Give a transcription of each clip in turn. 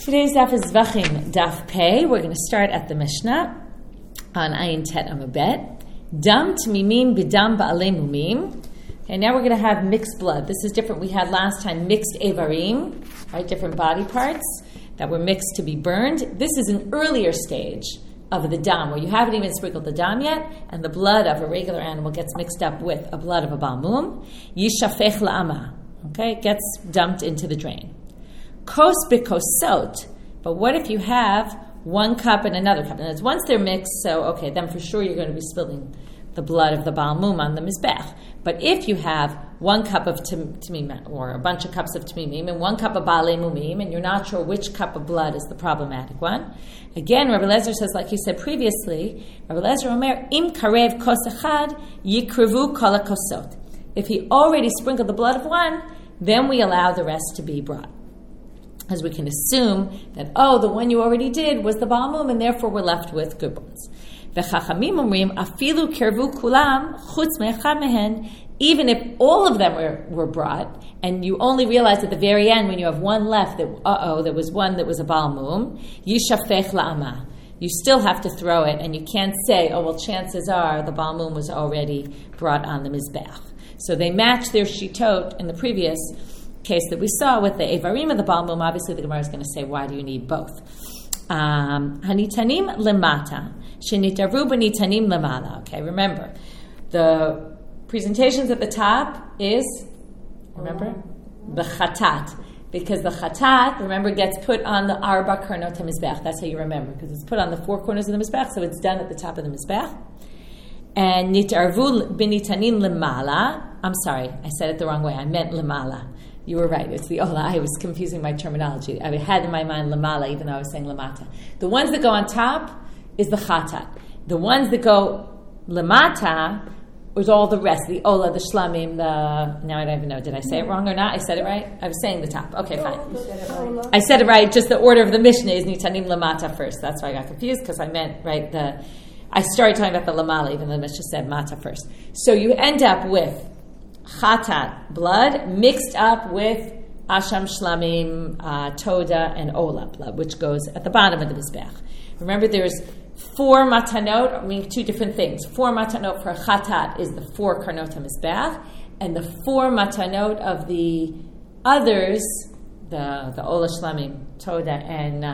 Today's daf is Zvachim Daf Pei. We're going to start at the Mishnah on Ayin Tet Amabet. Dam Tmimim B'dam Ba'alei Mumim. Okay, now we're going to have mixed blood. This is different. We had last time mixed Evarim, right? Different body parts that were mixed to be burned. This is an earlier stage of the dam, where you haven't even sprinkled the dam yet, and the blood of a regular animal gets mixed up with a blood of a balmum. Yishafech la'ama. Okay, it gets dumped into the drain. Kos b'kosot. But what if you have one cup and another cup? And once they're mixed, so okay, then for sure you're going to be spilling the blood of the balmum on the mizbech. But if you have one cup of tmimim, or a bunch of cups of tmimim, and one cup of ba'alei mumim, and you're not sure which cup of blood is the problematic one, again, Rabbi Lezer says, like you said previously, Rabbi Lezer Omer, im karev kos echad, yikrevu kol kosot. If he already sprinkled the blood of one, then we allow the rest to be brought. As we can assume that, the one you already did was the balmum, and therefore we're left with good ones. V'chachamim omrim, afilu kervu kulam, chutz me'echad mehen, even if all of them were brought, and you only realize at the very end when you have one left that, there was one that was a balmum, yishafech la'ama. You still have to throw it, and you can't say, chances are the balmum was already brought on the mizbech. So they match their shitot in the previous case that we saw with the Evarim of the balmum. Obviously the Gemara is going to say, why do you need both? Hanitanim lemata, shenitaru b'nitanim lemala. Okay, remember, the presentations at the top is, the chatat. Because the chatat, remember, gets put on the arba karnot mizbech. That's how you remember, because it's put on the four corners of the mizbech, so it's done at the top of the mizbech. And nitarvu b'nitanim lemala. I'm sorry, I said it the wrong way. I meant lemala. You were right. It's the ola. I was confusing my terminology. I had in my mind lamala, even though I was saying lamata. The ones that go on top is the chatat. The ones that go lamata is all the rest. The ola, the shlamim, now I don't even know. Did I say it wrong or not? I said it right? I was saying the top. Okay, fine. I said it right. Just the order of the Mishnah is nitanim lamata first. That's why I got confused, because I meant, right, I started talking about the lamala, even though the Mishnah said mata first. So you end up with chatat, blood, mixed up with asham, shlamim, toda, and ola, blood, which goes at the bottom of the mizbech. Remember, there's 4 matanot, two different things. 4 matanot for chatat is the 4 karnot mizbech, and the 4 matanot of the others, the ola, shlamim, toda, and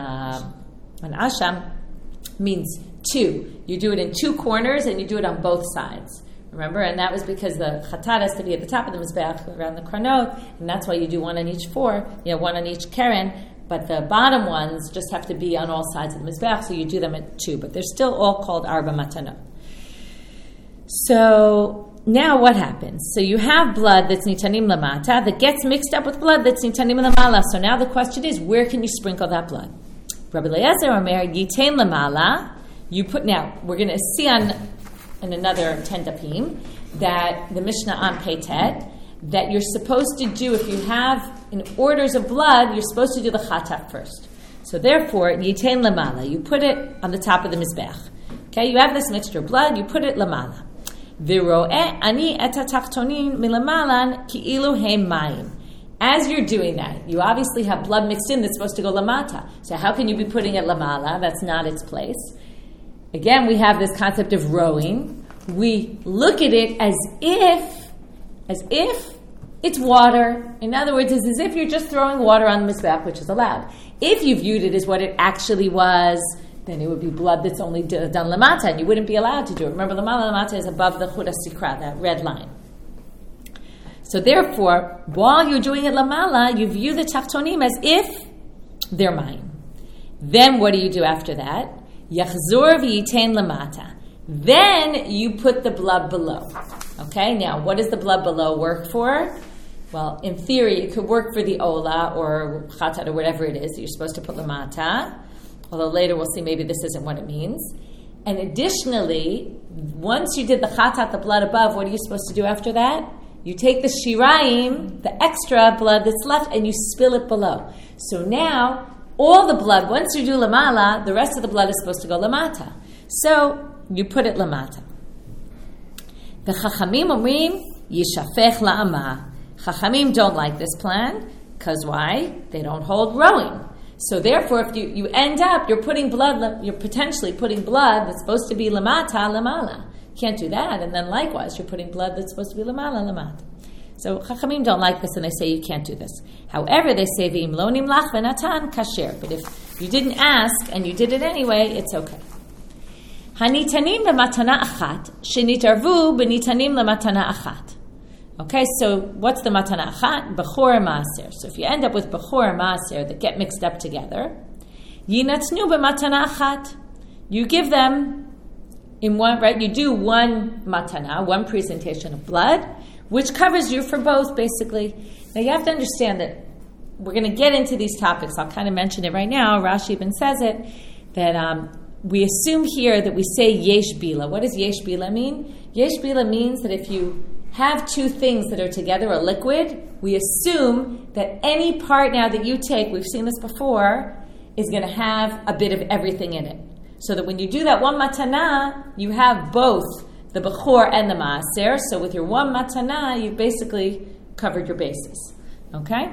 asham, means 2. You do it in 2 corners, and you do it on both sides. Remember, and that was because the chatat has to be at the top of the mizbech around the karnot, and that's why you do one on each 4, one on each keren, but the bottom ones just have to be on all sides of the mizbech, so you do them at 2, but they're still all called arba matanot. So now what happens? So you have blood that's nitanim lamata that gets mixed up with blood that's nitanim lamala. So now the question is, where can you sprinkle that blood? Rabbi Eliezer Omer yitain lamala. Now we're going to see in another 10 dapim, that the Mishnah on Peitet, that you're supposed to do, if you have in orders of blood, you're supposed to do the chatat first. So therefore, yitain lamala, you put it on the top of the mizbech. Okay, you have this mixture of blood, you put it lamala. V'ro'eh ani et hatachtonin milamalan ki'ilu heim mayim. As you're doing that, you obviously have blood mixed in that's supposed to go lamata. So how can you be putting it lamala? That's not its place. Again, we have this concept of rowing. We look at it as if it's water. In other words, it's as if you're just throwing water on the mizbech, which is allowed. If you viewed it as what it actually was, then it would be blood that's only done lamata, and you wouldn't be allowed to do it. Remember, lamata is above the chud sikra, that red line. So therefore, while you're doing it lamala, you view the tachtonim as if they're mine. Then what do you do after that? Yachzor v'yitain lamata. Then you put the blood below. Okay, now what does the blood below work for? Well, in theory, it could work for the ola or chatat or whatever it is that you're supposed to put lamata. Although later we'll see maybe this isn't what it means. And additionally, once you did the chatat, the blood above, what are you supposed to do after that? You take the shiraim, the extra blood that's left, and you spill it below. So now, all the blood, once you do lamala, the rest of the blood is supposed to go lamata. So you put it lamata. The chachamim omrim yishafech la'ama. Chachamim don't like this plan, because why? They don't hold rowing. So therefore, if you end up, you're potentially putting blood that's supposed to be lamata, lamala. Can't do that. And then likewise, you're putting blood that's supposed to be lamala, lamata. So Chachamim don't like this, and they say you can't do this. However, they say v'im lo nimlach v'natan kasher. But if you didn't ask and you did it anyway, it's okay. Hanitanim lematana achat shenitarvu b'nitanim lematana achat. Okay, so what's the matana achat? Bechor maaser. So if you end up with bechor maaser that get mixed up together, yinatnu b'matana achat. You give them in one, right? You do one matana, one presentation of blood, which covers you for both, basically. Now, you have to understand that we're going to get into these topics. I'll kind of mention it right now. Rashi even says it, that we assume here that we say yesh bila. What does yesh bila mean? Yesh bila means that if you have two things that are together, a liquid, we assume that any part now that you take, we've seen this before, is going to have a bit of everything in it. So that when you do that one matana, you have both the bechor and the maaser. So with your one matana, you've basically covered your bases. Okay?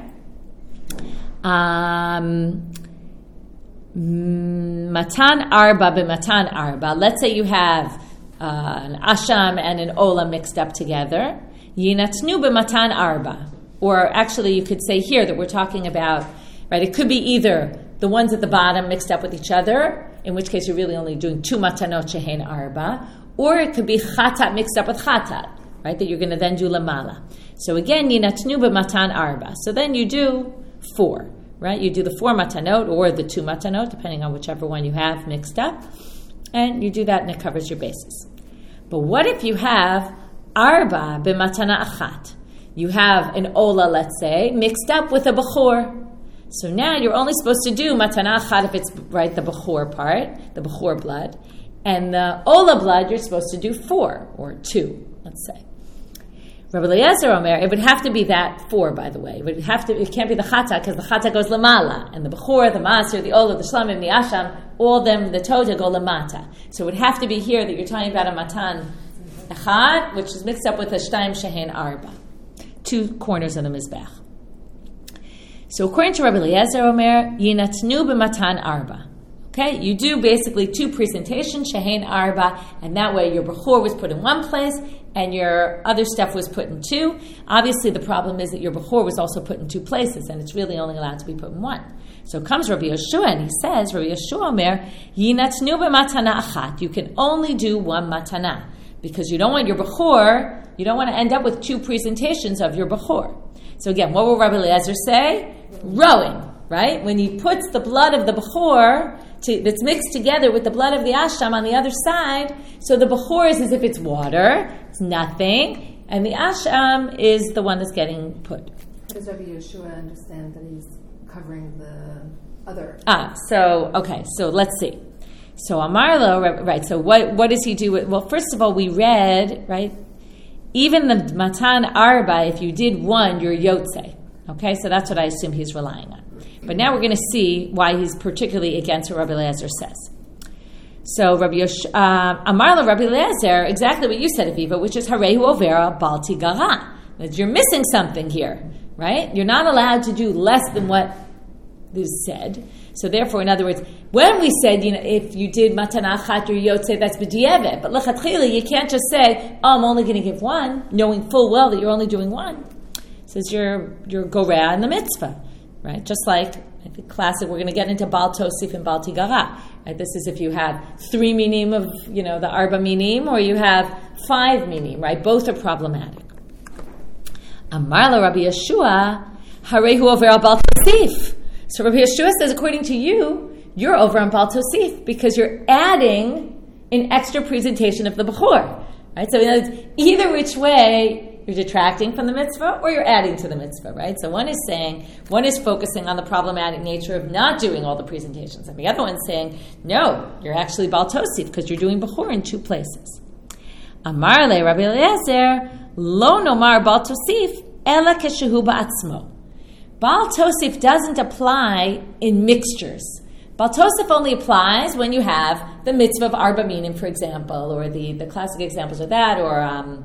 Matan arba b'matan arba. Let's say you have an asham and an ola mixed up together. Yinatnu b'matan arba. Or actually, you could say here that we're talking about, right, it could be either the ones at the bottom mixed up with each other, in which case you're really only doing two matanot shehen arba, or it could be chatat mixed up with chatat, right, that you're going to then do lamala. So again, yinatnu b'matan arba. So then you do 4, right? You do the 4 matanot or the 2 matanot, depending on whichever one you have mixed up, and you do that and it covers your bases. But what if you have arba b'matana achat? You have an ola, let's say, mixed up with a bechor. So now you're only supposed to do matana achat if it's, right, the bechor part, the bechor blood. And the ola blood, you're supposed to do 4 or 2, let's say. Rabbi Eliezer Omer, it would have to be that 4, by the way. It can't be the chata, because the chata goes lamala. And the bechor, the maaser, the ola, the shlamim, the asham, all them, the toda, go lamata. So it would have to be here that you're talking about a matan achat, which is mixed up with a shtayim shehen arba. 2 corners of the mizbech. So according to Rabbi Eliezer Omer, yinatnu b'matan arba. Okay, you do basically 2 presentations, shehen arba, and that way your bechor was put in one place and your other stuff was put in 2. Obviously, the problem is that your bechor was also put in 2 places, and it's really only allowed to be put in 1. So comes Rabbi Yeshua, and he says, Rabbi Yeshua Omer, yinatnu b'matana achat. You can only do 1 matana, because you don't want your bechor, you don't want to end up with 2 presentations of your bechor. So again, what will Rabbi Eliezer say? Rowing, right? When he puts the blood of the bechor that's mixed together with the blood of the asham on the other side, so the bechor is as if it's water, it's nothing, and the asham is the one that's getting put. Does Rabbi Yeshua understand that he's covering the other? So let's see. So Amarlo, right, so what does he do? Well, first of all, we read, right, even the matan arba, if you did 1, you're yotze. Okay, so that's what I assume he's relying on. But now we're going to see why he's particularly against what Rabbi Eliezer says. So Amarla Rabbi Eliezer, exactly what you said, Aviva, which is Harehu Overa Balti Gara. That you're missing something here, right? You're not allowed to do less than what is said. So therefore, in other words, when we said, if you did matana achat or yotze, that's b'di'evet. But lechatchila, you can't just say, I'm only going to give 1, knowing full well that you're only doing 1. It says you're gorea in the mitzvah, right? Just like, I think classic, we're going to get into Bal Tosif and Bal Tigara. Right? This is if you have 3 minim of, the arba minim, or you have 5 minim, right? Both are problematic. Amarla Rabbi Yeshua, Harehu over al Bal Tosif. So Rabbi Yeshua says, according to you, you're over on Bal Tosif because you're adding an extra presentation of the Bechor. Right? So either which way, you're detracting from the mitzvah or you're adding to the mitzvah, right? So one is focusing on the problematic nature of not doing all the presentations. And the other one's saying, no, you're actually Bal Tosif because you're doing Bechor in 2 places. Amar le Rabbi Eliezer, lo nomar Bal Tosif, ela keshehu ba'atzmo. Bal Tosif doesn't apply in mixtures. Bal Tosif only applies when you have the mitzvah of arba minim, for example, or the classic examples of that, or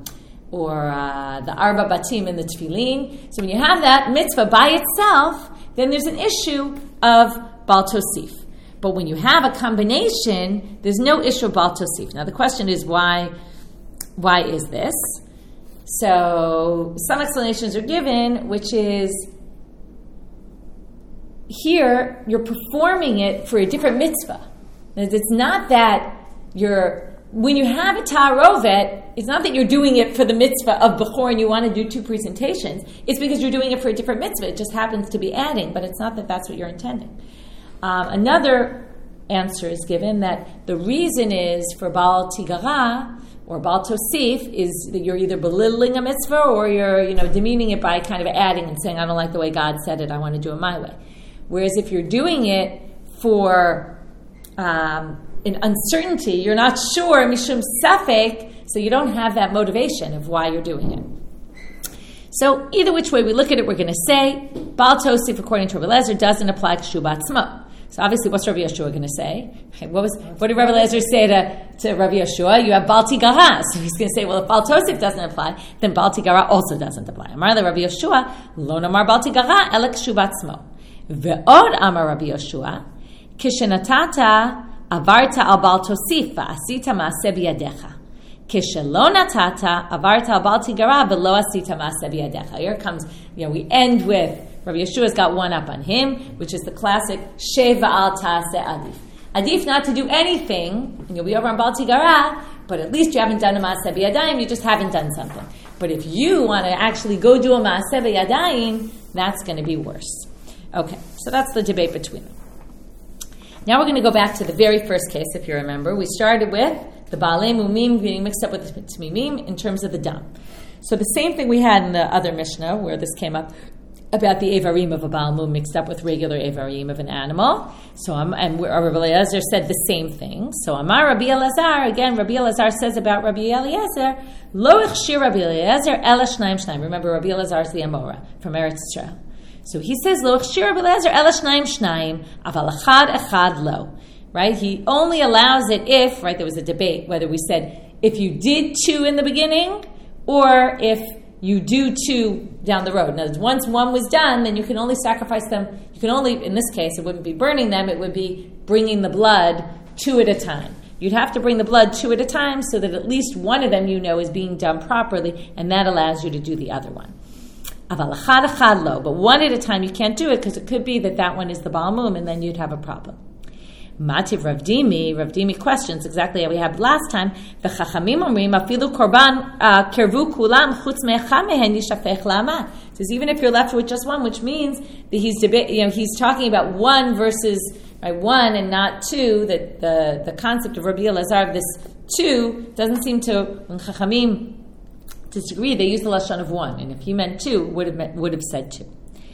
the arba batim in the tefillin. So when you have that mitzvah by itself, then there's an issue of Bal Tosif. But when you have a combination, there's no issue of Bal Tosif. Now the question is why is this? So some explanations are given, which is here you're performing it for a different mitzvah. It's not that when you have a ta'arovet, it's not that you're doing it for the mitzvah of Bechor and you want to do 2 presentations. It's because you're doing it for a different mitzvah. It just happens to be adding, but it's not that that's what you're intending. Another answer is given that the reason is for Baal Tigara or Baal Tosif is that you're either belittling a mitzvah or you're demeaning it by kind of adding and saying, I don't like the way God said it, I want to do it my way. Whereas if you're doing it for an uncertainty, you're not sure, mishum safek, so you don't have that motivation of why you're doing it. So either which way we look at it, we're going to say Baal Tosif, according to Rabbi Eliezer, doesn't apply to Shubat Tzmo. So obviously, what's Rabbi Yeshua going to say? Okay, what did Rabbi Eliezer say to Rabbi Yeshua? You have Baal Tigara. So he's going to say, well, if Baal Tosif doesn't apply, then Baal Tigara also doesn't apply. Amar Rabbi Yeshua, lo namar Baal Tigara, elek Shubat Tzmo. Ve'od amar Rabbi Yeshua, kishenatata avarta al Baal Tosif va'asita ma'aseh biyadecha. Kishelo natata avarta al Baal Tigara ve'lo asita ma'aseh biyadecha. Here comes, we end with Rabbi Yeshua's got one up on him, which is the classic Sheva al Ta'aseh Adif. Adif not to do anything, and you'll be over on Baal Tigara, but at least you haven't done a Maaseh B'Yadayim, you just haven't done something. But if you want to actually go do a Maaseh B'Yadayim, that's going to be worse. Okay, so that's the debate between them. Now we're going to go back to the very first case, if you remember. We started with the Baalei Mumim getting mixed up with the Tmimim in terms of the dam. So the same thing we had in the other Mishnah, where this came up, about the Evarim of a Baal Mum mixed up with regular Evarim of an animal. So, and Rabbi Eliezer said the same thing. So, Amar Rabbi Elazar, again, Rabbi Elazar says about Rabbi Eliezer, Lo ichshir Rabbi Eliezer ela shnaim shnaim. Remember, Rabbi Elazar is the Amora from Eretz Yisrael. So he says, Lo ichshir Rabbi Eliezer ela shnaim shnaim, aval echad lo. Right? He only allows it if, right, there was a debate whether we said, if you did 2 in the beginning, or if you do 2 down the road. Now, once one was done, then you can only sacrifice them. You can only, in this case, it wouldn't be burning them. It would be bringing the blood 2 at a time. You'd have to bring the blood 2 at a time so that at least one of them is being done properly, and that allows you to do the other one. Aval echad echad lo, but 1 at a time you can't do it because it could be that one is the Baal Mum, and then you'd have a problem. Mativ Ravdimi questions exactly how we had last time. V'chachamim omrim afilu korban kervu kulam chutz me'echad mehen yishafech la'ama. Says even if you're left with just 1, which means that he's talking about 1 versus 1 and not 2. That the concept of Rabbi Elazar of this 2 doesn't seem to, when chachamim disagree, they use the lashon of 1, and if he meant 2, would have said 2.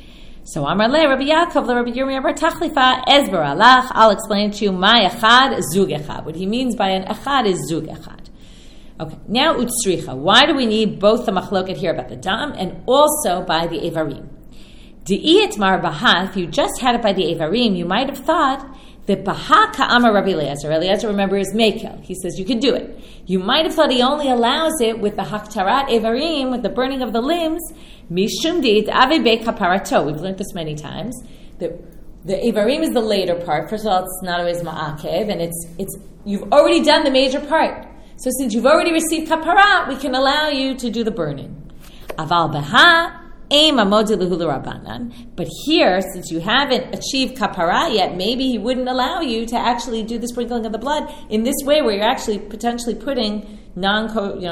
So Amar le Rabbi Yaakov le Rabbi Yirmiyah bar Tachlifa ezber alach. I'll explain to you my echad zug echad. What he means by an echad is zug echad. Okay, now utsricha. Why do we need both the machloket here about the dam and also by the evarim? De'iyet mar baha. If you just had it by the evarim, you might have thought that baha ka'amar Rabbi Eliezer. Eliezer, remember, is mekel. He says you can do it. You might have thought he only allows it with the haktarat evarim, with the burning of the limbs. Mishum deit avei kaparato. We've learned this many times. The evarim is the later part. First of all, it's not always ma'akev, and it's you've already done the major part. So since you've already received kaparat, we can allow you to do the burning. Aval beha aim amodi lehulu rabbanan. But here, since you haven't achieved kaparat yet, maybe he wouldn't allow you to actually do the sprinkling of the blood in this way, where you're actually potentially putting non-puzzle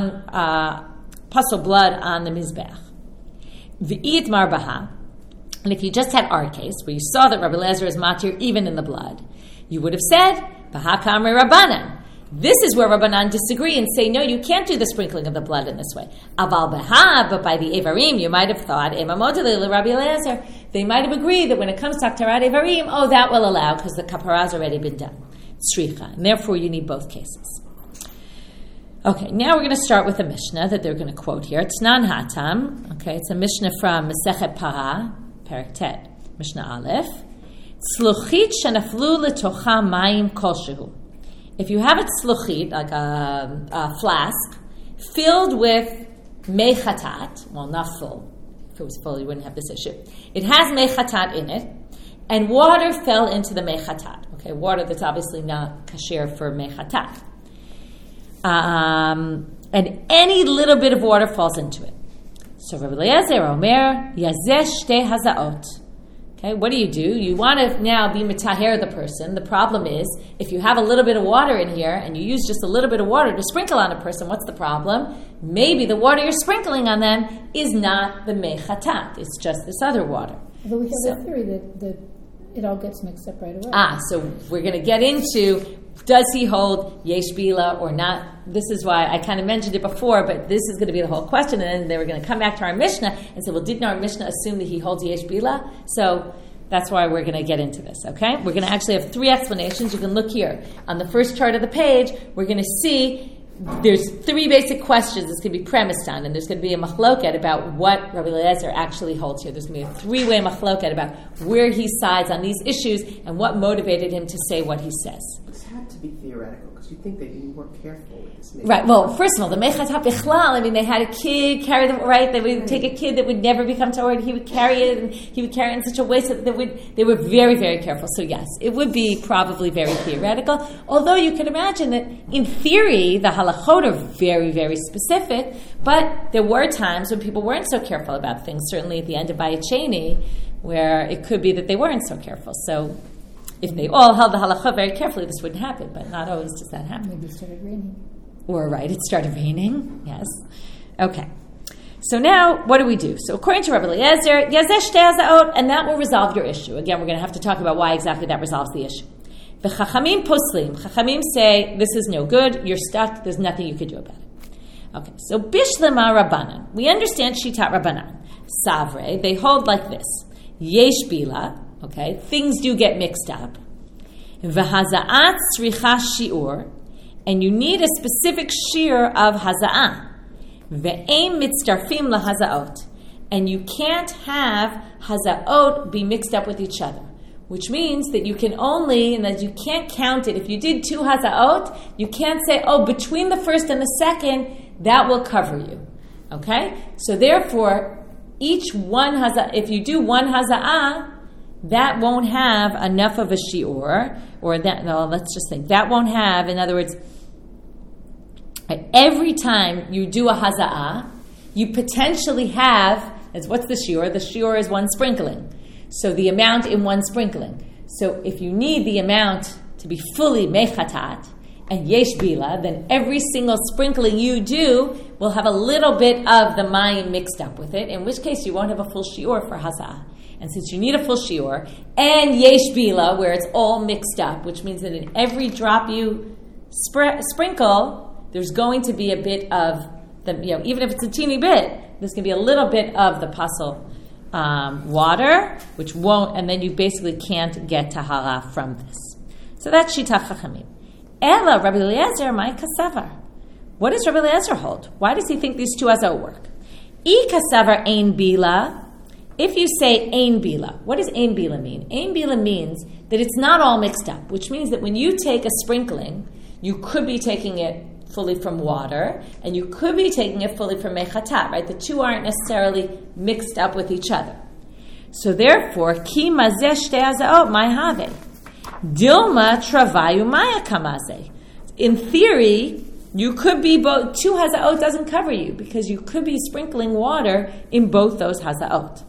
blood on the mizbeach. V'it marbaha, and if you just had our case, where you saw that Rabbi Eliezer is matir even in the blood, you would have said, Baha kamre Rabbanan. This is where Rabbanan disagree and say, no, you can't do the sprinkling of the blood in this way. Aval Baha, but by the Evarim, you might have thought, Rabbi Eliezer, they might have agreed that when it comes to Aktarat Evarim, that will allow, because the kapara has already been done. Tzricha, and therefore you need both cases. Okay, now we're going to start with a Mishnah that they're going to quote here. It's Nan Hatam. Okay, it's a Mishnah from Masechet Para, Perek Tet, Mishnah Aleph. Tzluchit shenaflu letocha mayim kolshehu. If you have a tzluchit, like a flask, filled with mei chatat, well, not full. If it was full, you wouldn't have this issue. It has mei chatat in it, and water fell into the mechatat. Okay, water that's obviously not kasher for mechatat. And any little bit of water falls into it. So Rabbi Eliezer Omer, Yazeh Shtei Hazaot. Okay, what do? You want to now be metaher the person. The problem is, if you have a little bit of water in here and you use just a little bit of water to sprinkle on a person, what's the problem? Maybe the water you're sprinkling on them is not the mechatat. It's just this other water. But we have a theory that it all gets mixed up right away. So we're going to get into, does he hold yesh bila or not? This is why I kind of mentioned it before, but this is going to be the whole question, and then they were going to come back to our Mishnah and say, well, didn't our Mishnah assume that he holds yesh bila? So that's why we're going to get into this, okay? We're going to actually have 3 explanations. You can look here. On the first chart of the page, we're going to see there's 3 basic questions this can be premised on, and there's going to be a machloket about what Rabbi Eliezer actually holds here. There's going to be a 3-way machloket about where he sides on these issues and what motivated him to say what he says. This had to be theoretical, because you think they'd be more careful with this. Right, well, first of all, the mechatat bichlal, I mean, they had a kid carry them, right? They would take a kid that would never become Torah, and he would carry it, and he would carry it in such a way so that they were very, very careful. So yes, it would be probably very theoretical, although you can imagine that in theory, the halachot are very, very specific, but there were times when people weren't so careful about things, certainly at the end of Bayacheni, where it could be that they weren't so careful. So if they all held the halachah very carefully, this wouldn't happen, but not always does that happen. Maybe it started raining. Or, right, it started raining, yes. Okay. So now, what do? So according to Rabbi Eliezer, Yazeh Shtei Hazaot, and that will resolve your issue. Again, we're going to have to talk about why exactly that resolves the issue. The Chachamim poslim. Chachamim say, this is no good, you're stuck, there's nothing you can do about it. Okay, so Bishlema Rabbanan. We understand Shitat Rabbanan. Savre, they hold like this. Yesh bila, okay, things do get mixed up. V'haza'at tzricha shi'ur, and you need a specific shear of haza'ah. Ve'ein mitzdarfim lahaza'ot, and you can't have haza'ot be mixed up with each other, which means that you can only, and that you can't count it. If you did 2 haza'ot, you can't say, between the first and the second, that will cover you. Okay? So therefore, each one if you do 1 haza'ah, that won't have enough of a shi'ur, or that, no, let's just think, that won't have, in other words, every time you do a haza'ah, you potentially have, what's the shi'ur? The shi'ur is 1 sprinkling. So the amount in 1 sprinkling. So if you need the amount to be fully mechatat and yesh bila, then every single sprinkling you do will have a little bit of the mayim mixed up with it, in which case you won't have a full shi'ur for haza'ah. And since you need a full shi'ur, and yesh bila, where it's all mixed up, which means that in every drop you sprinkle, there's going to be a bit of the, even if it's a teeny bit, there's going to be a little bit of the pasal water, which won't, and then you basically can't get tahara from this. So that's Shitach Chachamim. Ela, Rabbi Eliezer, my kasavar. What does Rabbi Eliezer hold? Why does he think these 2 hazot work? I kasavar ein bila. If you say ein bila, what does ein bila mean? Ein bila means that it's not all mixed up, which means that when you take a sprinkling, you could be taking it fully from water, and you could be taking it fully from mechatat, right? The 2 aren't necessarily mixed up with each other. So therefore, ki mazeh shtei hazaot mai have. Dilma travayu maya kamaze. In theory, you could be both, 2 hazaot doesn't cover you, because you could be sprinkling water in both those hazaot.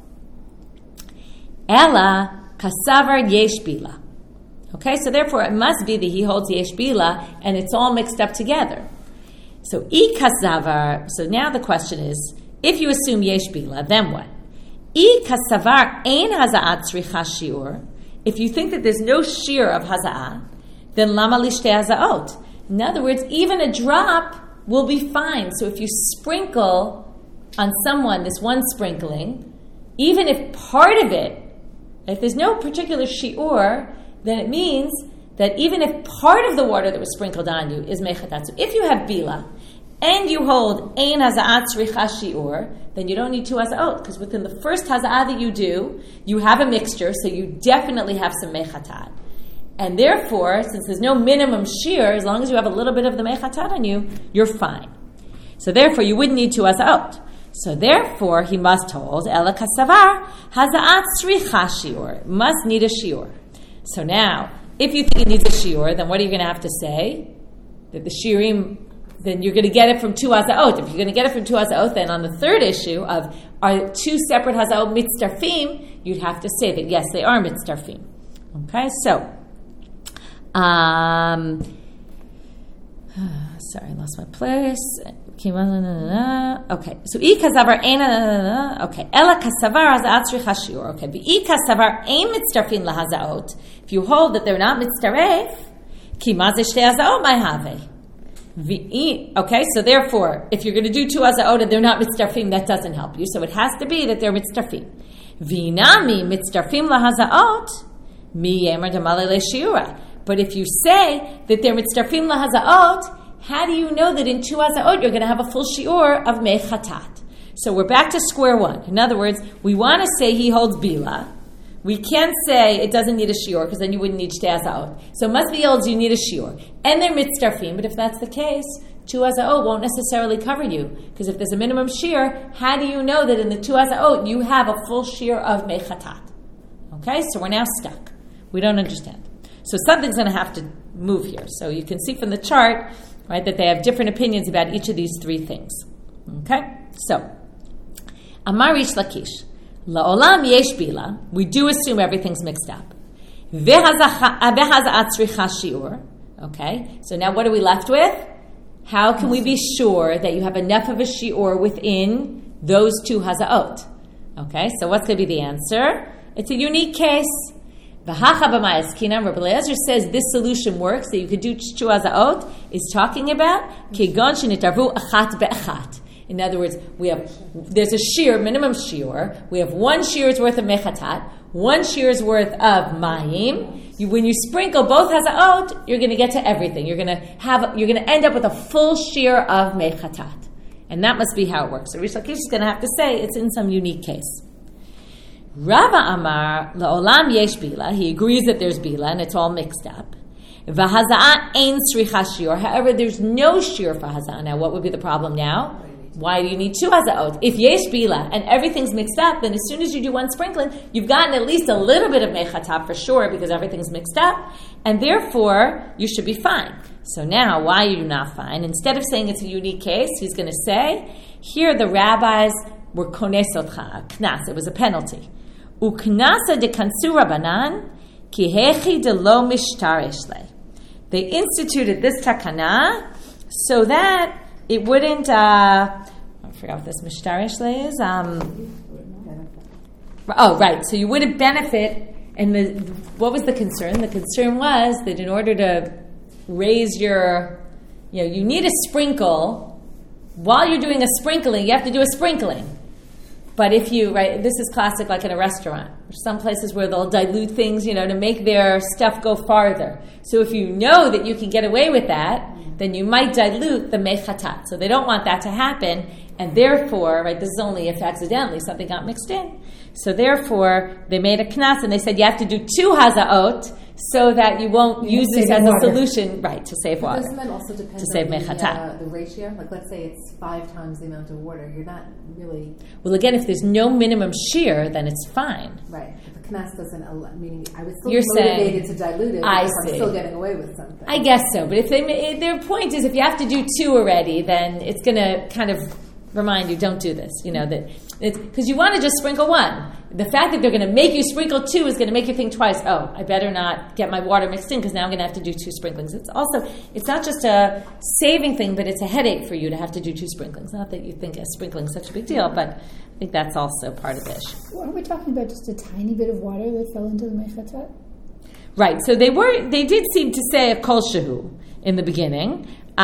Ela kasavar yesh bila. Okay, so therefore it must be that he holds yesh bila and it's all mixed up together. So I kasavar. So now the question is, if you assume yesh bila, then what? I kasavar ein haza'at tzricha shi'ur. If you think that there's no shear of haza'ah, then lama lishtei hazaot. In other words, even a drop will be fine. So if you sprinkle on someone this 1 sprinkling, even if part of it, if there's no particular shi'ur, then it means that even if part of the water that was sprinkled on you is mechatat. So if you have bila, and you hold ein haza'at tzricha shi'ur, then you don't need 2 haza'ot, because within the first haza'ah that you do, you have a mixture, so you definitely have some mechatat. And therefore, since there's no minimum shear, as long as you have a little bit of the mechatat on you, you're fine. So therefore, you wouldn't need 2 haza'ot. So therefore, he must hold Ela Kasavar Haza'at Sricha Shiur. Must need a shiur. So now, if you think it needs a shiur, then what are you going to have to say? That the shiurim, then you're going to get it from 2 hazaot. If you're going to get it from 2 hazaot, then on the third issue of are 2 separate hazaot mitzdarfim, you'd have to say that yes, they are mitzdarfim. Okay, so sorry, I lost my place. Okay, so I kasavar ein okay. Ela kasavar haza'at tzricha shiur. Okay, but I kasavar ein mitzdarfim lahazaot. If you hold that they're not mitzdaref, ki ma ze shtei hazaot mai have. Okay, so therefore, if you're going to do 2 hazaot and they're not mitzdarfim, that doesn't help you. So it has to be that they're mitzdarfim. V'inami mitzdarfim lahazaot mi yemer damale le'shiura. But if you say that they're mitzdarfim lahazaot, how do you know that in 2 hazaot you're going to have a full shiur of mei chatat? So we're back to square one. In other words, we want to say he holds bila. We can't say it doesn't need a shiur because then you wouldn't need shtei hazaot. So it must be holds you need a shiur. And they're mitzdarfim, but if that's the case, 2 hazaot won't necessarily cover you. Because if there's a minimum shiur, how do you know that in the 2 hazaot you have a full shiur of mei chatat? Okay, so we're now stuck. We don't understand. So something's going to have to move here. So you can see from the chart, right, that they have different opinions about each of these 3 things. Okay? So, Amar Rish Lakish, La'olam yesh bila, we do assume everything's mixed up. Vehaza'at tzricha shiur. Okay? So now what are we left with? How can we be sure that you have enough of a shiur within those 2 hazaot? Okay? So what's going to be the answer? It's a unique case. Rabbi Eliezer says this solution works, that you could do 2 hazaot, is talking about kegon shenitarvu achat be'achat. In other words, there's a shiur, minimum shiur. We have 1 shiur's worth of mechatat, 1 shiur's worth of mayim. When you sprinkle both hazaot, you're going to get to everything. You're going to end up with a full shiur of mechatat, and that must be how it works. So Rish Lakish is going to have to say it's in some unique case. Rava Amar la'olam yesh bila. He agrees that there's bila and it's all mixed up. V'haza'ah ein tzricha shiur. However, there's no shiur for haza'ah. Now, what would be the problem now? Why do you need 2 hazaot? If yesh bila and everything's mixed up, then as soon as you do 1 sprinkling, you've gotten at least a little bit of mechatat for sure because everything's mixed up, and therefore you should be fine. So now, why are you not fine? Instead of saying it's a unique case, he's going to say, here the rabbis were konesotcha, knas. It was a penalty. Uknasa de kansu rabanan ki hechi de lo mishtarish le. They instituted this takana so that it wouldn't. I forgot what this mishtarish le is. Right. So you wouldn't benefit. And what was the concern? The concern was that in order to raise your, you need a sprinkle. While you're doing a sprinkling, you have to do a sprinkling. But if you, this is classic like in a restaurant. There's some places where they'll dilute things, to make their stuff go farther. So if you know that you can get away with that, then you might dilute the mechatat. So they don't want that to happen, and therefore, this is only if accidentally something got mixed in. So therefore, they made a knas, and they said you have to do 2 hazaot so that you won't use this as a solution, to save water. Doesn't that also depend on the ratio? Like, let's say it's 5 times the amount of water. You're not really... Well, again, if there's no minimum shear, then it's fine. Right. But the knas doesn't allow... Meaning, I would still be motivated to dilute it if I'm still getting away with something. I guess so. But if their point is if you have to do 2 already, then it's going to kind of remind you, don't do this. Because you want to just sprinkle 1. The fact that they're going to make you sprinkle 2 is going to make you think twice, I better not get my water mixed in because now I'm going to have to do 2 sprinklings. It's not just a saving thing, but it's a headache for you to have to do 2 sprinklings. Not that you think a sprinkling is such a big deal, but I think that's also part of it. Well, aren't we talking about just a tiny bit of water that fell into the mechatat? Right, so they did seem to say a kol shehu in the beginning.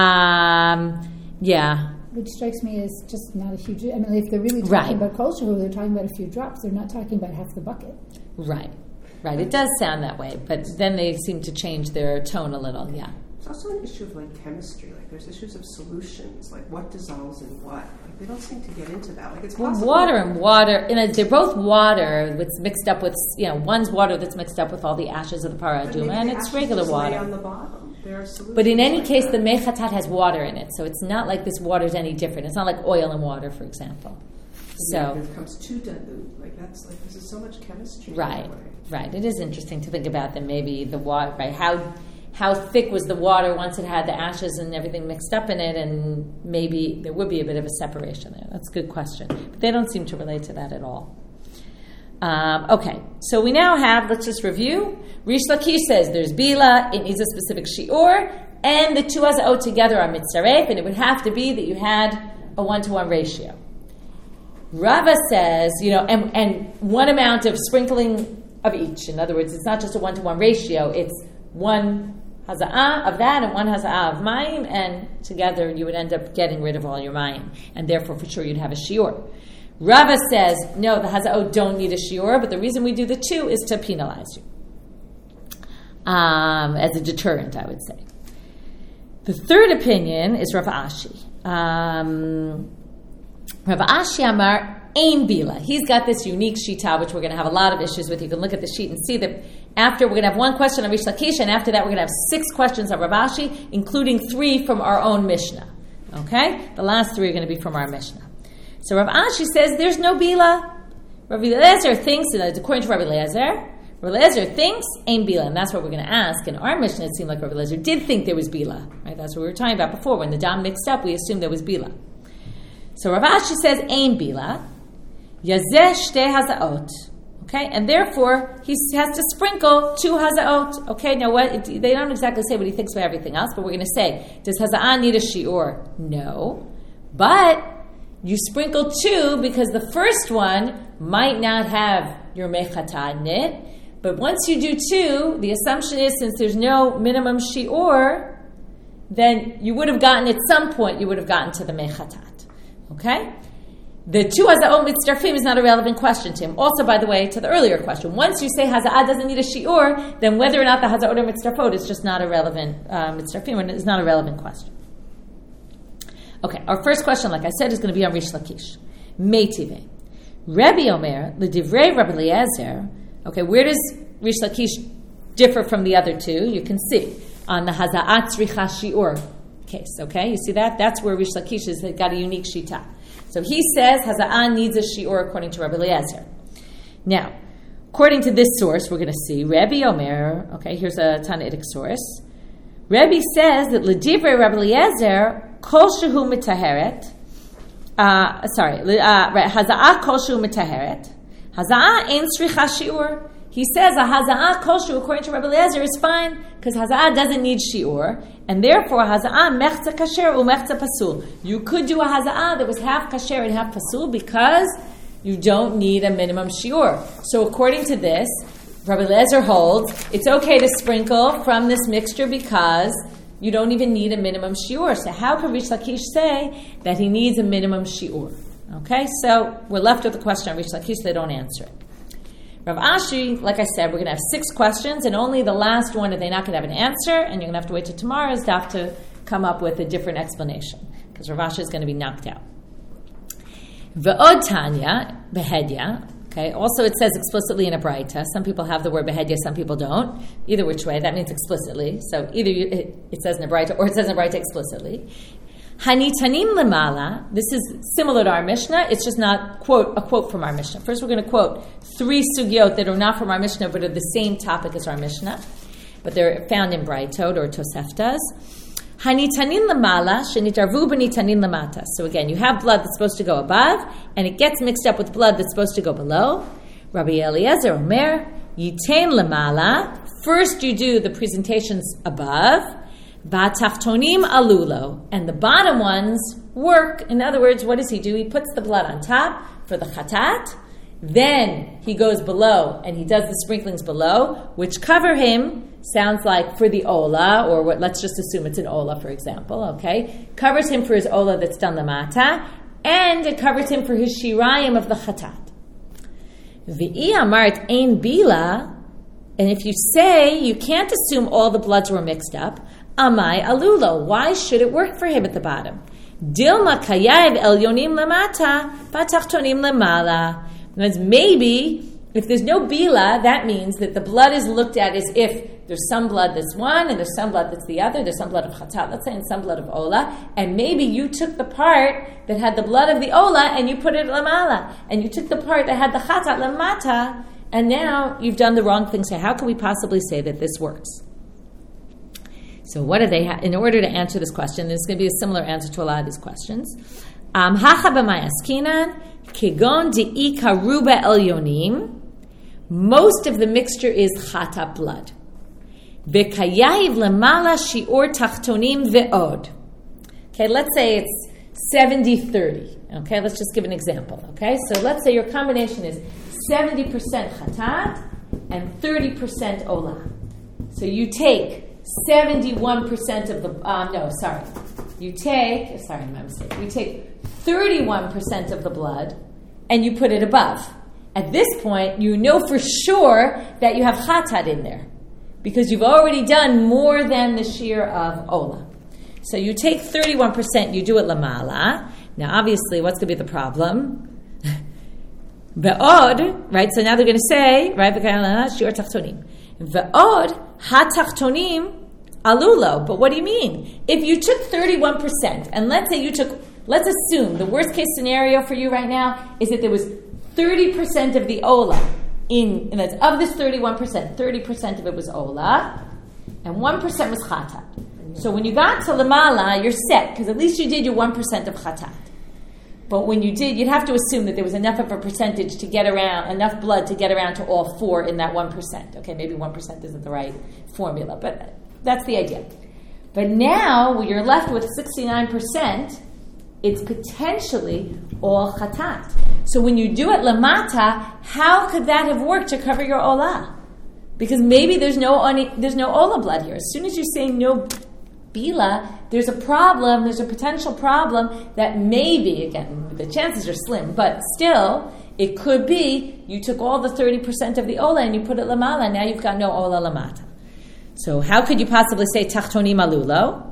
Which strikes me as just not a huge... if they're really talking about kol shehu, they're talking about a few drops. They're not talking about half the bucket. Right. It does sound that way, but then they seem to change their tone a little, It's also an issue of chemistry. There's issues of solutions, what dissolves in what. They don't seem to get into that. It's possible. Water and water, they're both water that's mixed up with, one's water that's mixed up with all the ashes of the para aduma, and it's regular water. On the bottom. But in any case, the mechatat has water in it, so it's not like this water is any different. It's not like oil and water, for example. So it comes to dilute. Like that's like this is so much chemistry. Right. It is interesting to think about that. Maybe the water, right? How thick was the water once it had the ashes and everything mixed up in it, and maybe there would be a bit of a separation there. That's a good question. But they don't seem to relate to that at all. Okay, so we now have, let's just review. Rish Lakish says there's Bila, it needs a specific shi'ur, and the two haza'ot together are mitzaref, and it would have to be that you had a 1-to-1 ratio. Rava says, and one amount of sprinkling of each. In other words, it's not just a 1-to-1 ratio, it's one haza'ah of that and one haza'ah of mayim, and together you would end up getting rid of all your mayim, and therefore for sure you'd have a shi'ur. Rava says, no, the haza'ot don't need a shi'ur, but the reason we do the two is to penalize you. As a deterrent, I would say. The third opinion is Rav Ashi. Rav Ashi Amar Ein Bila. He's got this unique shita, which we're going to have a lot of issues with. You can look at the sheet and see that after we're going to have one question on Rish Lakish, and after that we're going to have 6 questions on Rav Ashi, including 3 from our own Mishnah. Okay? The last 3 are going to be from our Mishnah. So Rav Ashi says there's no Bila. Rav Eliezer thinks, according to Rav Eliezer thinks Ein Bila, and that's what we're going to ask. In our Mishnah, it seemed like Rav Eliezer did think there was Bila. Right? That's what we were talking about before. When the dam mixed up, we assumed there was Bila. So Rav Ashi says Ein Bila. Yazeh Shtei Haza'ot. Okay, and therefore he has to sprinkle 2 haza'ot. Okay, now they don't exactly say what he thinks about everything else, but we're going to say, does haza'ah need a shi'ur? No, but you sprinkle 2 because the first one might not have your mechata in it, but once you do 2, the assumption is since there's no minimum shi'ur, then you would have gotten at some point you would have gotten to the mechatat. Okay. The 2 haza'ot mitzdarfim is not a relevant question to him. Also, by the way, to the earlier question, once you say haza'ah doesn't need a shi'ur, then whether or not the haza'ot are mitzdarfot is just not a relevant mitzdarfim, and it's not a relevant question. Okay, our first question, like I said, is going to be on Rish Lakish. Meitive. Rebbe Omer, l'divrei Rabbi Eliezer. Okay, where does Rish Lakish differ from the other 2? You can see on the haza'at tzricha shi'ur case. Okay, you see that? That's where Rish Lakish has got a unique shita. So he says haza'ah needs a shi'ur according to Rabbi Eliezer. Now, according to this source, we're going to see Rebbe Omer. Okay, here's a Tanaitic source. Rebbe says that l'divrei Rabbi Eliezer kol shehu mitaheret. Haza'ah kol shehu mitaheret. Haza'ah ein tzricha shi'ur. He says a haza'ah kol shehu according to Rabbi Eliezer is fine because haza'ah doesn't need shi'ur, and therefore haza'ah mechza kasher umechza pasul. You could do a haza'ah that was half kasher and half pasul because you don't need a minimum shi'ur. So according to this, Rabbi Eliezer holds it's okay to sprinkle from this mixture because you don't even need a minimum shi'ur. So how could Rish Lakish say that he needs a minimum shi'ur? Okay, so we're left with the question on Rish Lakish, they don't answer it. Rav Ashi, like I said, we're going to have 6 questions, and only the last one are they not going to have an answer, and you're going to have to wait till tomorrow's daf to come up with a different explanation, because Rav Ashi is going to be knocked out. Ve'od Tanya, behedya. Okay, also it says explicitly in a braita. Some people have the word behedya, some people don't. Either which way, that means explicitly. So either it says in a braita, or it says in a braita explicitly. Hanitanim lemala. This is similar to our Mishnah. It's just not a quote from our Mishnah. First, we're going to quote 3 sugyot that are not from our Mishnah, but are the same topic as our Mishnah, but they're found in Braitot or Toseftas. Hanitanin lemala shenitarvu b'nitanin lemata. So again, you have blood that's supposed to go above, and it gets mixed up with blood that's supposed to go below. Rabbi Eliezer Omer yitain lemala. First, you do the presentations above. V'atachtonim alulo, and the bottom ones work. In other words, what does he do? He puts the blood on top for the chatat. Then he goes below and he does the sprinklings below, which cover him. Sounds like for the ola, or what? Let's just assume it's an ola, for example. Okay, covers him for his ola that's done lamata, and it covers him for his shirayim of the chatat. V'i amart ein bila, and if you say you can't assume all the bloods were mixed up. Amai alulo. Why should it work for him at the bottom? Dilma kayav elyonim lemata, vatachtonim lemala. Maybe if there's no bila, that means that the blood is looked at as if there's some blood that's one, and there's some blood that's the other. There's some blood of chatat, let's say, and some blood of ola. And maybe you took the part that had the blood of the ola and you put it lamala. And you took the part that had the chatat lamata, and now you've done the wrong thing. So how can we possibly say that this works? So what do they in order to answer this question, there's going to be a similar answer to a lot of these questions. Hacha b'mayaskinan, kigon de'ika ruba elyonim. Most of the mixture is chatat blood. B'kayayiv lemala shi'or tachtonim ve'od. Okay, let's say it's 70-30. Okay, let's just give an example. Okay, so let's say your combination is 70% chatat and 30% olah. So you take 71% of the, you take 31% of the blood and you put it above. At this point, you know for sure that you have chatat in there because you've already done more than the shear of olah. So you take 31%, you do it lamala. Now, obviously, what's going to be the problem? Ve'od, right? So now they're going to say, right? Shiur tachtonim. Ve'od ha-tachtonim alulo. But what do you mean? If you took 31%, and let's assume the worst case scenario for you right now is that there was 30% of the olah and that's of this 31%, 30% of it was olah, and 1% was chatat. So when you got to lamala, you're set, because at least you did your 1% of chatat. But when you did, you'd have to assume that there was enough of a percentage to get around, enough blood to get around to all four in that 1%. Okay, maybe 1% isn't the right formula, but that's the idea. But now, when you're left with 69%, it's potentially all chatat. So when you do it lamata, how could that have worked to cover your olah? Because maybe there's no olah blood here. As soon as you say no bila, there's a problem, there's a potential problem that maybe, again, the chances are slim, but still, it could be you took all the 30% of the olah and you put it lamala, now you've got no olah lamata. So how could you possibly say tachtonim alulo?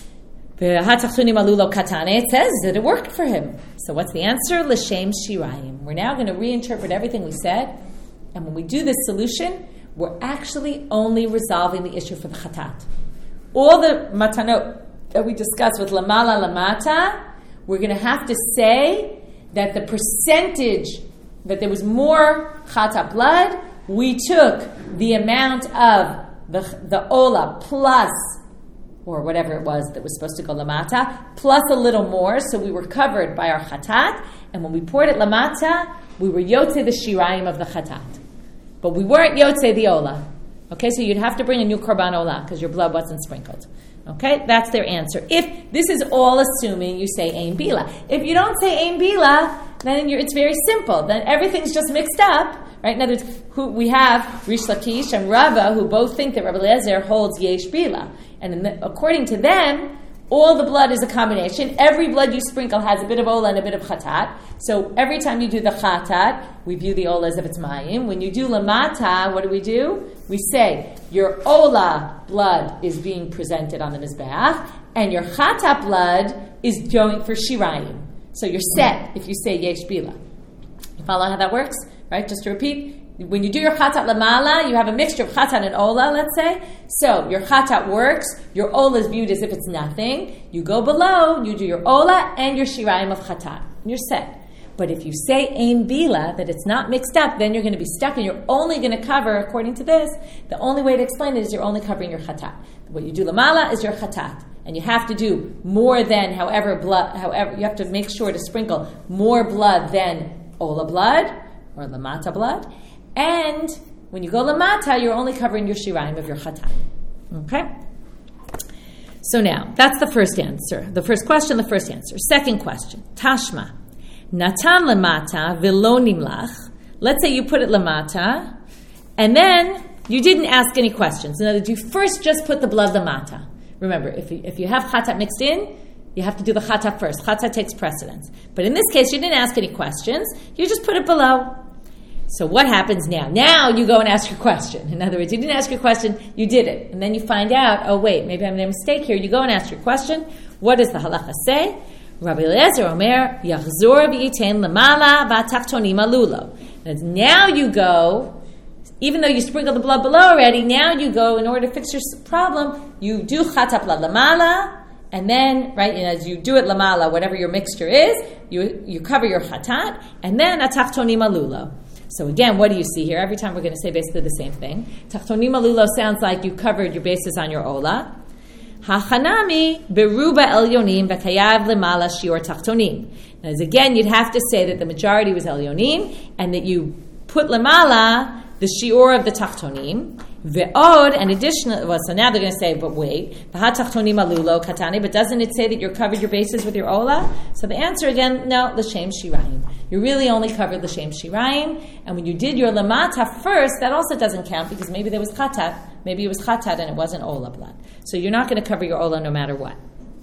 It says that it worked for him. So what's the answer? L'shem shirayim. We're now going to reinterpret everything we said, and when we do this solution, we're actually only resolving the issue for the chatat. All the matanot that we discussed with lamala lamata, we're going to have to say that the percentage that there was more chatat blood, we took the amount of the olah plus, or whatever it was that was supposed to go lamata, plus a little more, so we were covered by our chatat, and when we poured it lamata, we were yotze the shirayim of the chatat. But we weren't yotze the olah. Okay, so you'd have to bring a new korban olah because your blood wasn't sprinkled. Okay, that's their answer. If this is all assuming you say ein bila. If you don't say ein bila, then it's very simple. Then everything's just mixed up, right? In other words, we have Rish Lakish and Rava who both think that Rabbi Eliezer holds yesh bila. And according to them, all the blood is a combination. Every blood you sprinkle has a bit of olah and a bit of chatat. So every time you do the chatat, we view the olah as if it's mayim. When you do lamata, what do? We say your olah blood is being presented on the mizbeach, and your chatat blood is going for shirayim. So you're set if you say yesh bila. You follow how that works? Right? Just to repeat. When you do your chatat lamala, you have a mixture of chatat and olah, let's say. So your chatat works, your olah is viewed as if it's nothing. You go below, you do your olah and your shirayim of chatat. And you're set. But if you say ein bila, that it's not mixed up, then you're going to be stuck and you're only going to cover, according to this, the only way to explain it is you're only covering your chatat. What you do lamala is your chatat. And you have to do more than however you have to make sure to sprinkle more blood than olah blood or lamata blood. And when you go lamata, you're only covering your shirayim of your chatat. Okay? So now, that's the first answer. The first question, the first answer. Second question. Tashma. Natan lamata v'lo nimlach. Let's say you put it lamata, and then you didn't ask any questions. In other words, you first just put the blood lamata. Remember, if you have chatat mixed in, you have to do the chatat first. Chatat takes precedence. But in this case, you didn't ask any questions. You just put it below. So what happens now? Now you go and ask your question. In other words, you didn't ask your question, you did it. And then you find out, oh wait, maybe I made a mistake here. You go and ask your question. What does the halacha say? Rabbi Eliezer Omer, Yachzor v'yitein lamala v'tachtonim alulo. Now you go even though you sprinkle the blood below already, now you go, in order to fix your problem, you do chatat blood lamala, and then, right, and as you do it lamala, whatever your mixture is, you cover your chatat, and then atachtonim alulo. So again, what do you see here? Every time we're going to say basically the same thing. Tachtonim alulo sounds like you covered your bases on your ola. Hachanami beruba elyonim v'kayav lemala shior tachtonim. As again, you'd have to say that the majority was elyonim, and that you put lemala the shior of the tachtonim. Ve'od, and additional, well, so now they're going to say, but wait, v'hatachtonim alulo katani, but doesn't it say that you covered your bases with your ola? So the answer again, no, l'shem shirayim. You really only covered l'shem shirayim, and when you did your lamata first, that also doesn't count, because maybe there was chatat, maybe it was chatat and it wasn't ola blood. So you're not going to cover your ola no matter what.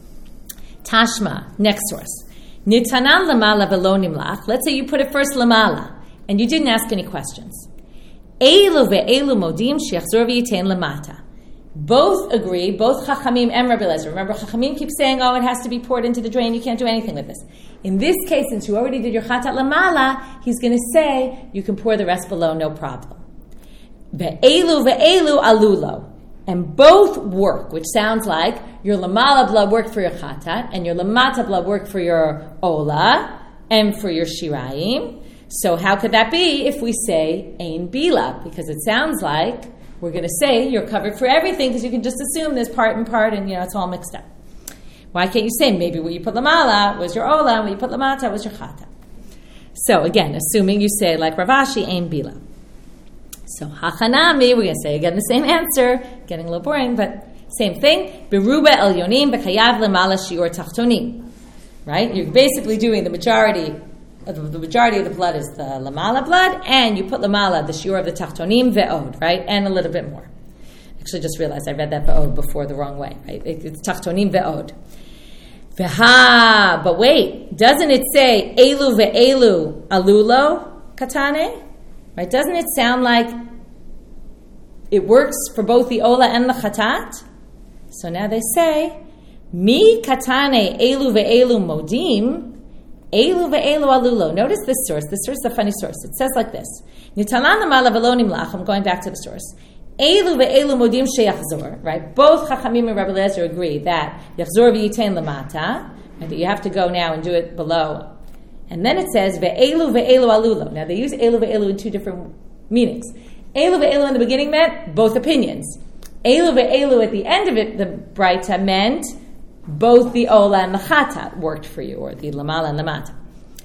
Tashma, next source. Nitanan lamala velo nimlach, let's say you put it first lamala, and you didn't ask any questions. Eilu ve'eilu modim she'achzor v'yitein lamata. Both agree, both Chachamim and Rabbi Eliezer. Remember, Chachamim keep saying, oh, it has to be poured into the drain, you can't do anything with this. In this case, since you already did your chatat lamala, he's going to say, you can pour the rest below, no problem. Ve'eilu ve'eilu alulo. And both work, which sounds like your lamala blood worked for your chatat, and your lamata blood worked for your ola, and for your shirayim. So how could that be if we say ein bila? Because it sounds like we're going to say you're covered for everything, because you can just assume there's part and part, and it's all mixed up. Why can't you say maybe what you put lamala was your ola, and what you put lamata was your chata? So again, assuming you say like Rav Ashi ein bila. So hachanami, we're going to say again the same answer, getting a little boring, but same thing. Beruba elyonim b'chayav lamala shiur tachtonim. Right? You're basically doing the majority of the blood is the lamala blood, and you put lamala, the shiur of the tachtonim, ve'od, right? And a little bit more. Actually, just realized I read that ve'od before the wrong way, right? It's tachtonim ve'od. Veha, but wait, doesn't it say elu ve'elu alulo katane? Right? Doesn't it sound like it works for both the ola and the chatat? So now they say, mi katane elu ve'elu modim, elu ve'elu alulo. Notice this source. This source is a funny source. It says like this. Nitalan lamala velo nimlach. I'm going back to the source. Elu ve'elu modim sheyachzor. Right? Both Chachamim and Rabbi Eliezer agree that yachzor v'yitein lamata, and that you have to go now and do it below. And then it says ve'elu ve'elu alulo. Now they use elu ve'elu in two different meanings. Elu ve'elu in the beginning meant both opinions. Elu ve'elu at the end of it, the Braita meant both the ola and the chatat worked for you, or the lamala and the mata.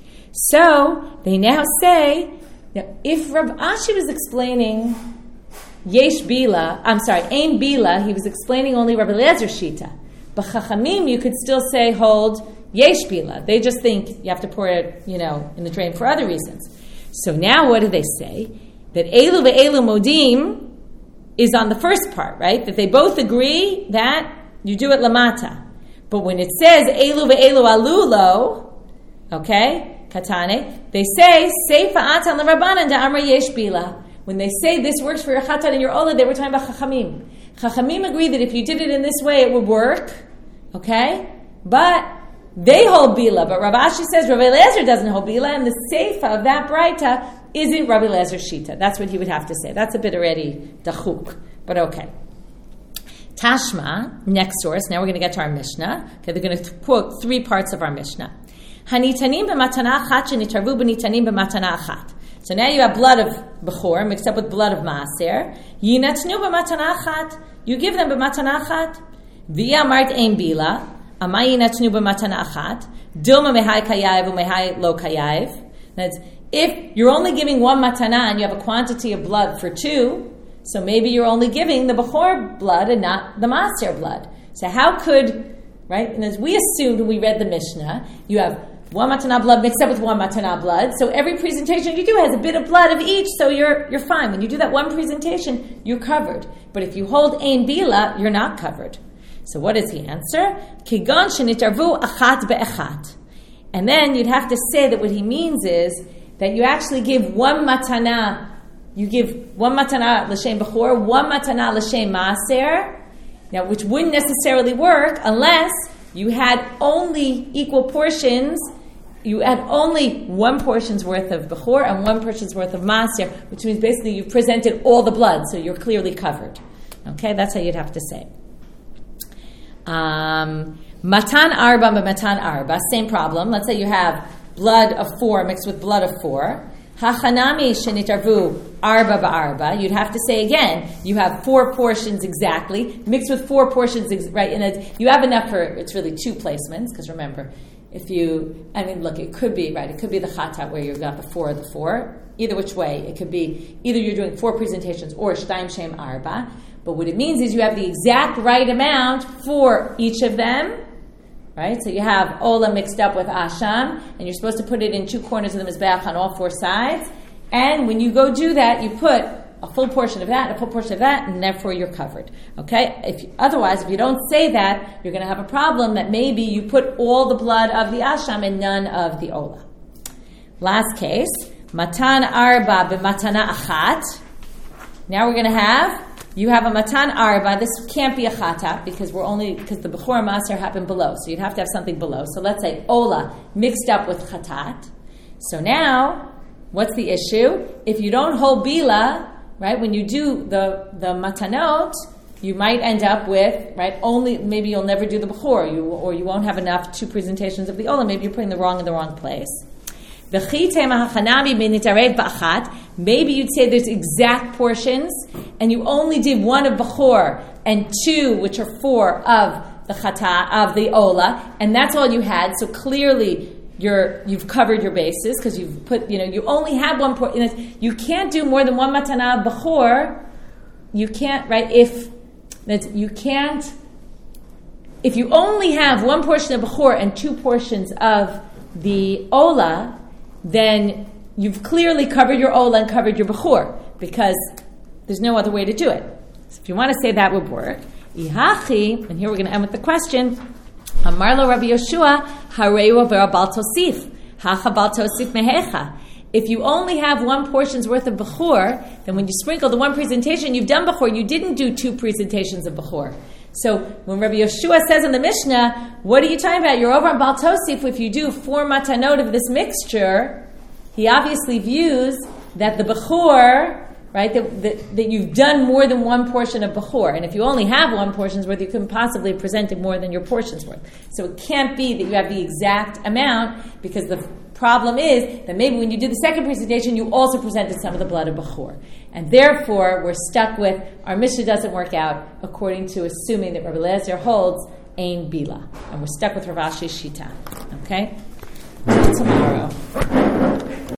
So they now say, if Rav Ashi was explaining yesh bila, ein bila, he was explaining only Rabbi Eliezer shita. But Chachamim, you could still say hold yesh bila. They just think you have to pour it, in the drain for other reasons. So now what do they say? That elu ve'elu modim is on the first part, right? That they both agree that you do it lamata. But when it says elu ve'elu alulo, okay, katane, they say seifa atan l'rabanan da'amra yesh bila. When they say this works for your chatat and your ola, they were talking about Chachamim. Chachamim agree that if you did it in this way, it would work, okay? But they hold bila. But Rav Ashi says Rabbi Eliezer doesn't hold bila, and the seifa of that braita isn't Rabbi Eliezer's shita. That's what he would have to say. That's a bit already dachuk, but okay. Tashma, next source. Now we're going to get to our Mishnah. Okay, they're going to quote three parts of our Mishnah. Hanitanim b'matana achat shenitarvu b'nitanim b'matana achat. So now you have blood of bechor mixed up with blood of maaser. Yinatnu b'matana achat. You give them b'matana achat. V'yamart ein bila. Amay yinatnu b'matana achat. Dilma mehai kayav u'mehai lo kayav. That's if you're only giving one matana and you have a quantity of blood for two, so maybe you're only giving the bechor blood and not the maaser blood. So how could, right? And as we assumed when we read the Mishnah, you have one matana blood mixed up with one matana blood. So every presentation you do has a bit of blood of each, so you're fine. When you do that one presentation, you're covered. But if you hold ein bila, you're not covered. So what does he answer? Kigon shenitarvu achat be'echat. And then you'd have to say that what he means is that you actually give one matana. You give one matana l'shem bechor, one matana l'shem maaser. Now, which wouldn't necessarily work unless you had only equal portions, you add only one portion's worth of Bechor and one portion's worth of Maser, which means basically you've presented all the blood, so you're clearly covered. Okay, that's how you'd have to say. Matan Arba but Matan Arba, same problem. Let's say you have blood of 4 mixed with blood of 4. Hachanami shenitarvu arba ba'arba. You'd have to say again, you have 4 portions exactly, mixed with 4 portions, right? And you have enough for, it's really 2 placements, because remember, it could be, right, it could be the chatat where you've got the 4 of the 4. Either which way, it could be, either you're doing 4 presentations or shtaim shem arba. But what it means is you have the exact right amount for each of them. Right? So you have Ola mixed up with Asham, and you're supposed to put it in 2 corners of the Mizbeach on all 4 sides. And when you go do that, you put a full portion of that and a full portion of that, and therefore you're covered. Okay? Otherwise, if you don't say that, you're going to have a problem that maybe you put all the blood of the Asham and none of the Ola. Last case, Matan Arba b'matana achat. Now we're going to have, you have a Matan Arba. This can't be a Chatat because the Bechor Maser happened below. So you'd have to have something below. So let's say Ola mixed up with Chatat. So now, what's the issue? If you don't hold Bila, right, when you do the Matanot, you might end up with, right, maybe you'll never do the Bechor, or you won't have enough 2 presentations of the Ola. Maybe you're putting the wrong in the wrong place. Maybe you'd say there's exact portions, and you only did 1 of Bechor and 2, which are 4 of the Chata, of the Ola, and that's all you had. So clearly, you've covered your bases because you've put, you only have 1 portion. You can't do more than 1 Matana of Bechor. You can't, right? If you only have 1 portion of Bechor and 2 portions of the Ola, then you've clearly covered your Ola and covered your Bechor, because there's no other way to do it. So if you want to say that would work, Ihachi, and here we're going to end with the question, Amar lo Rabbi Yoshua, Hareu avera bal tosif, hacha bal tosif mehecha. If you only have 1 portion's worth of Bechor, then when you sprinkle the 1 presentation, you've done Bechor, you didn't do 2 presentations of Bechor. So when Rabbi Yoshua says in the Mishnah, what are you talking about? You're over on Bal Tosif. If you do 4 matanot of this mixture, he obviously views that the Bechor, right, that you've done more than 1 portion of Bechor. And if you only have 1 portion's worth, you couldn't possibly have presented more than your portion's worth. So it can't be that you have the exact amount, because the problem is that maybe when you did the second presentation, you also presented some of the blood of Bechor. And therefore, we're stuck with, our Mishnah doesn't work out according to assuming that Rabbi Eliezer holds Ein Bila. And we're stuck with Rav Ashi's Shita. Okay? Tomorrow.